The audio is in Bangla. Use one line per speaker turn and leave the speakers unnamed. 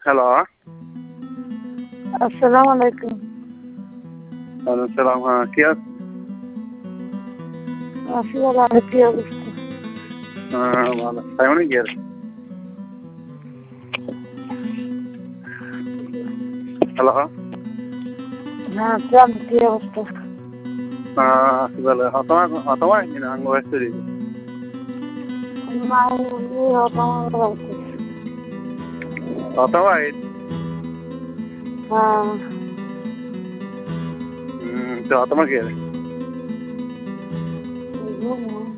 হ্যালো।
আসসালামু আলাইকুম।
ওয়ালাইকুম সালাম। হ্যাঁ, কে আছে?
আছি ভালো, আর কি অবস্থা?
হ্যাঁ, ভালো। কেমন গিয়ে? হ্যালো।
হ্যাঁ, কেমন কি অবস্থা?
আছি ভালো। হতমা কিনা আঙ্গ ব্যস্ত
নাই, হতাম।
হতমা
হ্যাঁ,
তো হতমা কে?
বুঝলাম না।